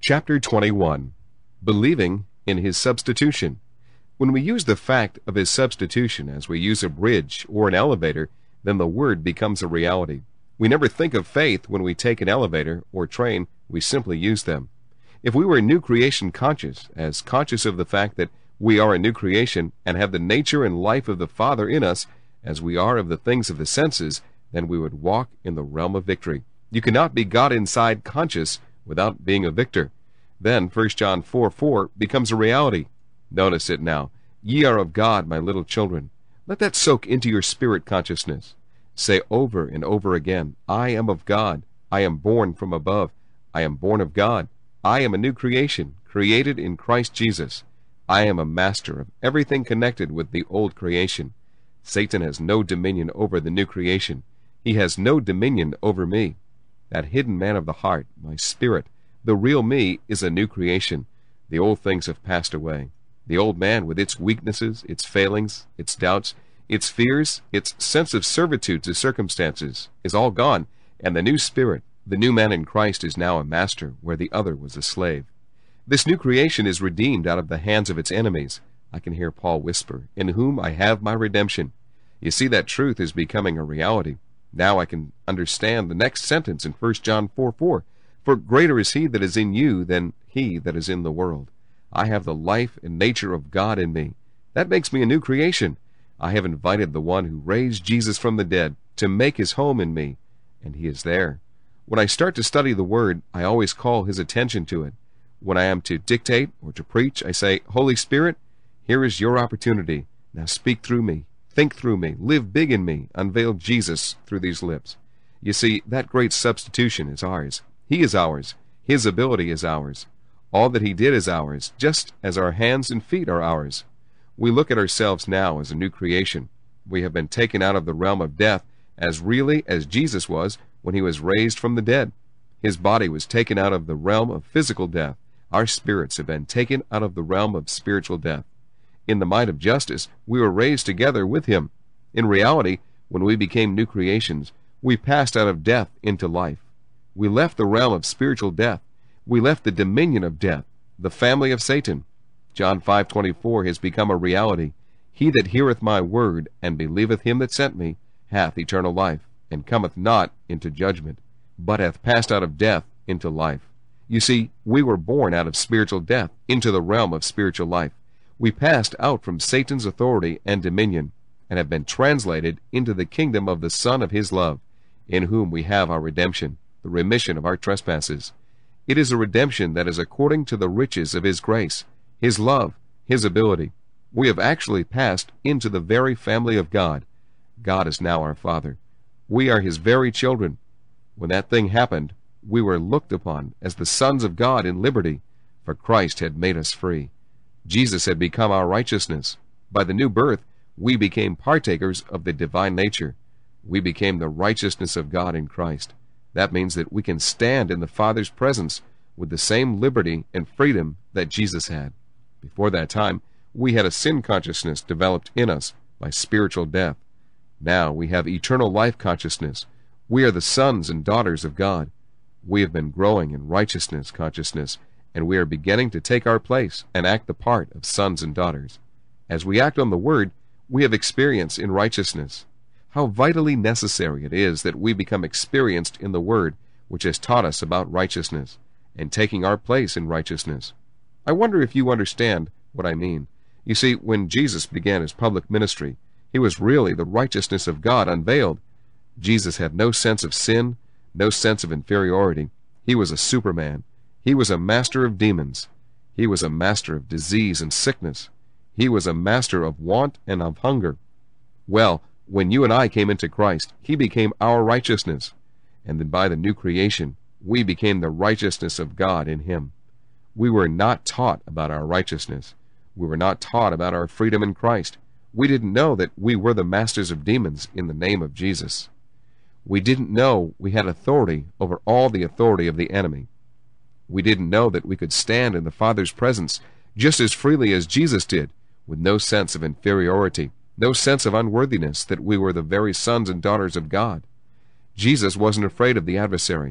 Chapter 21. Believing in his substitution. When we use the fact of his substitution as we use a bridge or an elevator, then the word becomes a reality. We never think of faith when we take an elevator or train, we simply use them. If we were new creation conscious, as conscious of the fact that we are a new creation and have the nature and life of the Father in us, as we are of the things of the senses, then we would walk in the realm of victory. You cannot be God inside conscious without being a victor. Then 1 John 4:4 becomes a reality. Notice it now. Ye are of God, my little children. Let that soak into your spirit consciousness. Say over and over again, I am of God. I am born from above. I am born of God. I am a new creation, created in Christ Jesus. I am a master of everything connected with the old creation. Satan has no dominion over the new creation. He has no dominion over me. That hidden man of the heart, my spirit, the real me, is a new creation. The old things have passed away. The old man, with its weaknesses, its failings, its doubts, its fears, its sense of servitude to circumstances, is all gone, and the new spirit, the new man in Christ, is now a master where the other was a slave. This new creation is redeemed out of the hands of its enemies. I can hear Paul whisper, in whom I have my redemption. You see, that truth is becoming a reality. Now I can understand the next sentence in 1 John 4:4. For greater is he that is in you than he that is in the world. I have the life and nature of God in me. That makes me a new creation. I have invited the one who raised Jesus from the dead to make his home in me, and he is there. When I start to study the Word, I always call his attention to it. When I am to dictate or to preach, I say, Holy Spirit, here is your opportunity. Now speak through me, think through me, live big in me, unveil Jesus through these lips. You see, that great substitution is ours. He is ours. His ability is ours. All that he did is ours, just as our hands and feet are ours. We look at ourselves now as a new creation. We have been taken out of the realm of death as really as Jesus was when he was raised from the dead. His body was taken out of the realm of physical death. Our spirits have been taken out of the realm of spiritual death. In the mind of justice, we were raised together with him. In reality, when we became new creations, we passed out of death into life. We left the realm of spiritual death. We left the dominion of death, the family of Satan. John 5:24 has become a reality. He that heareth my word, and believeth him that sent me, hath eternal life, and cometh not into judgment, but hath passed out of death into life. You see, we were born out of spiritual death into the realm of spiritual life. We passed out from Satan's authority and dominion, and have been translated into the kingdom of the Son of his love, in whom we have our redemption, the remission of our trespasses. It is a redemption that is according to the riches of his grace, his love, his ability. We have actually passed into the very family of God. God is now our Father. We are his very children. When that thing happened, we were looked upon as the sons of God in liberty, for Christ had made us free. Jesus had become our righteousness. By the new birth, we became partakers of the divine nature. We became the righteousness of God in Christ. That means that we can stand in the Father's presence with the same liberty and freedom that Jesus had. Before that time, we had a sin consciousness developed in us by spiritual death. Now we have eternal life consciousness. We are the sons and daughters of God. We have been growing in righteousness consciousness, and we are beginning to take our place and act the part of sons and daughters. As we act on the Word, we have experience in righteousness. How vitally necessary it is that we become experienced in the Word, which has taught us about righteousness, and taking our place in righteousness. I wonder if you understand what I mean. You see, when Jesus began his public ministry, he was really the righteousness of God unveiled. Jesus had no sense of sin, no sense of inferiority. He was a superman. He was a master of demons. He was a master of disease and sickness. He was a master of want and of hunger. Well, when you and I came into Christ, he became our righteousness. And then by the new creation, we became the righteousness of God in him. We were not taught about our righteousness. We were not taught about our freedom in Christ. We didn't know that we were the masters of demons in the name of Jesus. We didn't know we had authority over all the authority of the enemy. We didn't know that we could stand in the Father's presence just as freely as Jesus did, with no sense of inferiority, no sense of unworthiness, that we were the very sons and daughters of God. Jesus wasn't afraid of the adversary.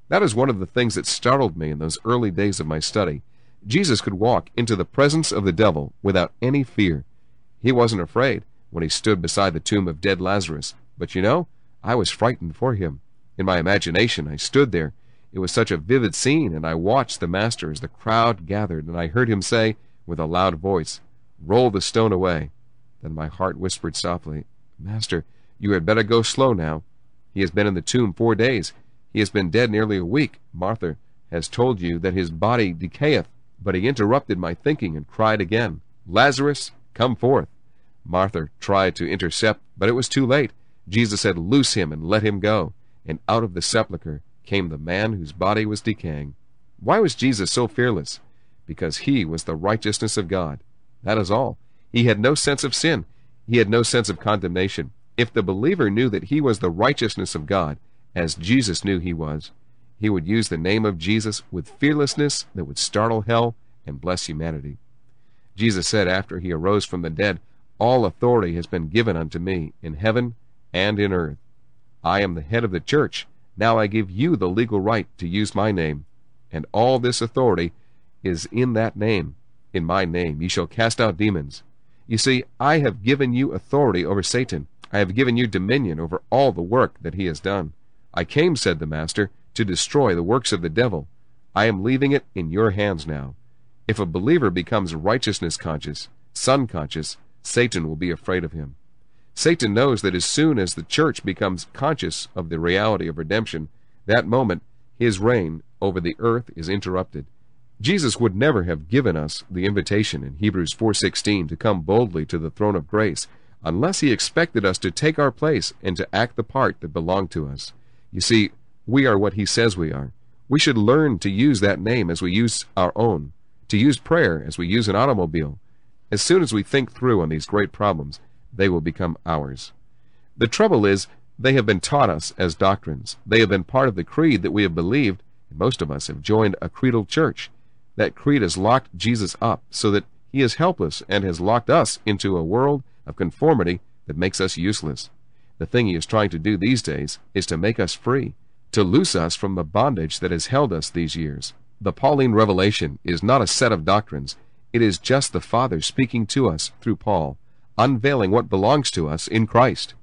That is one of the things that startled me in those early days of my study. Jesus could walk into the presence of the devil without any fear. He wasn't afraid when he stood beside the tomb of dead Lazarus. But I was frightened for him. In my imagination, I stood there. It was such a vivid scene, and I watched the Master as the crowd gathered, and I heard him say, with a loud voice, "Roll the stone away." Then my heart whispered softly, "Master, you had better go slow now. He has been in the tomb 4 days. He has been dead nearly a week. Martha has told you that his body decayeth." But he interrupted my thinking and cried again, "Lazarus, come forth." Martha tried to intercept, but it was too late. Jesus said, "Loose him and let him go." And out of the sepulchre came the man whose body was decaying. Why was Jesus so fearless? Because he was the righteousness of God. That is all. He had no sense of sin. He had no sense of condemnation. If the believer knew that he was the righteousness of God, as Jesus knew he was, he would use the name of Jesus with fearlessness that would startle hell and bless humanity. Jesus said after he arose from the dead, "All authority has been given unto me in heaven and in earth. I am the head of the church. Now I give you the legal right to use my name. And all this authority is in that name. In my name ye shall cast out demons." You see, I have given you authority over Satan. I have given you dominion over all the work that he has done. I came, said the Master, to destroy the works of the devil. I am leaving it in your hands now. If a believer becomes righteousness conscious, son conscious, Satan will be afraid of him. Satan knows that as soon as the church becomes conscious of the reality of redemption, that moment his reign over the earth is interrupted. Jesus would never have given us the invitation in Hebrews 4:16 to come boldly to the throne of grace unless he expected us to take our place and to act the part that belonged to us. You see, we are what he says we are. We should learn to use that name as we use our own, to use prayer as we use an automobile. As soon as we think through on these great problems, they will become ours. The trouble is, they have been taught us as doctrines. They have been part of the creed that we have believed, and most of us have joined a creedal church. That creed has locked Jesus up so that he is helpless and has locked us into a world of conformity that makes us useless. The thing he is trying to do these days is to make us free, to loose us from the bondage that has held us these years. The Pauline revelation is not a set of doctrines. It is just the Father speaking to us through Paul, unveiling what belongs to us in Christ.